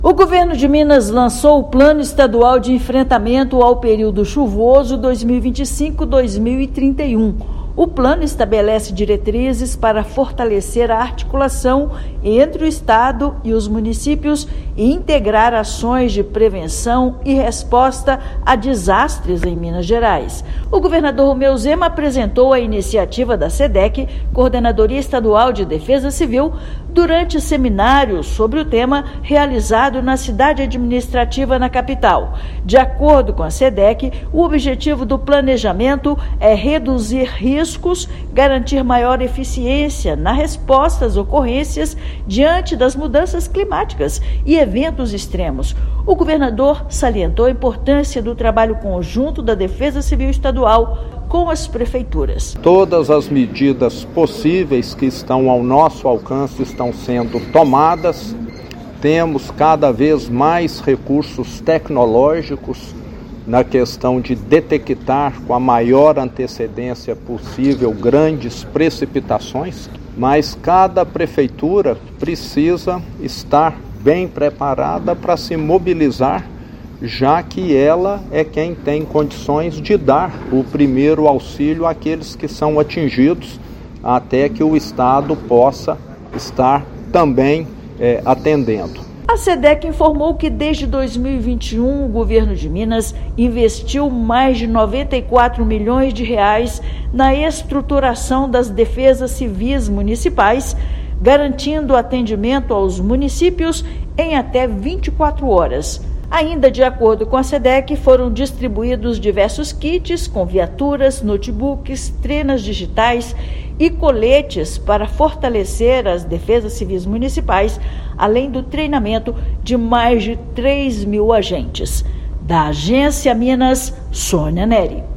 O governo de Minas lançou o Plano Estadual de Enfrentamento ao Período Chuvoso 2025-2031. O plano estabelece diretrizes para fortalecer a articulação entre o Estado e os municípios e integrar ações de prevenção e resposta a desastres em Minas Gerais. O governador Romeu Zema apresentou a iniciativa da SEDEC, Coordenadoria Estadual de Defesa Civil, durante seminário sobre o tema realizado na cidade administrativa na capital. De acordo com a SEDEC, o objetivo do planejamento é reduzir riscos, garantir maior eficiência na resposta às ocorrências diante das mudanças climáticas e eventos extremos. O governador salientou a importância do trabalho conjunto da Defesa Civil Estadual com as prefeituras. Todas as medidas possíveis que estão ao nosso alcance estão sendo tomadas. Temos cada vez mais recursos tecnológicos na questão de detectar com a maior antecedência possível grandes precipitações, mas cada prefeitura precisa estar bem preparada para se mobilizar, já que ela é quem tem condições de dar o primeiro auxílio àqueles que são atingidos, até que o Estado possa estar também atendendo. A SEDEC informou que desde 2021 o governo de Minas investiu mais de 94 milhões de reais na estruturação das defesas civis municipais, garantindo atendimento aos municípios em até 24 horas. Ainda de acordo com a SEDEC, foram distribuídos diversos kits com viaturas, notebooks, trenas digitais e coletes para fortalecer as defesas civis municipais, além do treinamento de mais de 3.000 agentes. Da Agência Minas, Sônia Neri.